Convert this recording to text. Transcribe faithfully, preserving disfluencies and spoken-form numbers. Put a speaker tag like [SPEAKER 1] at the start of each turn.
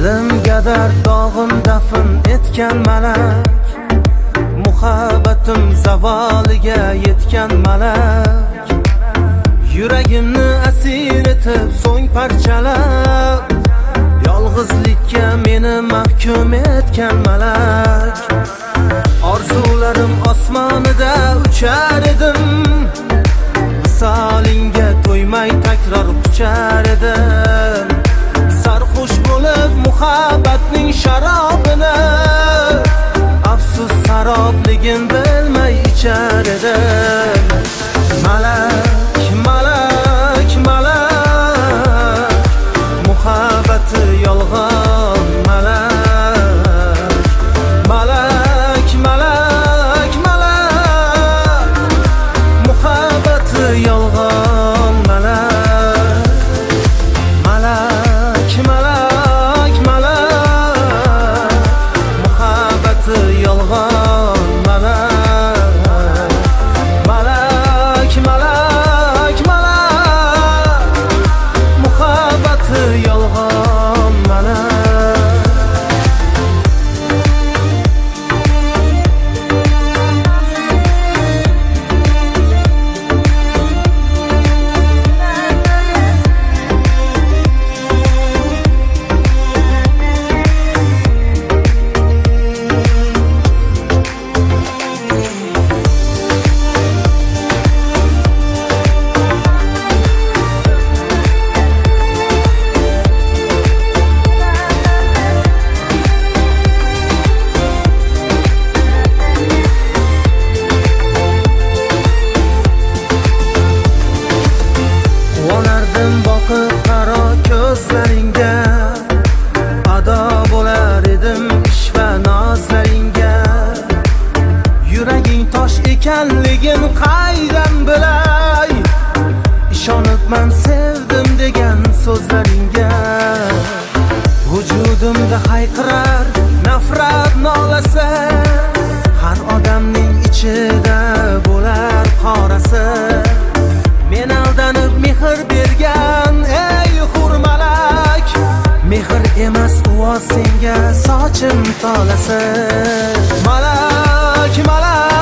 [SPEAKER 1] Dilimga dard dog'in dafn etgan malak, muhabbatim zavoliga yetgan malak, yuragimni asir etib so'ng parchalab, yolg'izlikka meni mahkum etgan malak. Orzularim osmonida uchar edim, visolingga to'ymay takror quchar edim. Sarxush bo'lib muhabbatning sharobini, afsus sarobligin bilmay ichar edim. Malak, malak, malak, muhabbati yolg'on malak. Malak, malak, malak, muhabbati yolg'on malak. Malak, malak, malak, muhabbati yolg'on malak. Malak, malak, malak, muhabbati yolg'on malak. Quvonardim boqib qaro ko'zlaringga, ado bo'lar edim ish va nozlaringga. Yuraging tosh ekanligin qaydan bilay, ishonibman sevdim degan so'zlaringga. Vujudimda hayqirar nafrat nolasi, har odamning ichida bo'lar qorasi. Men aldanib mehr bergan ey hurmalak, mehr emas u senga sochim tolasi. Malak, malak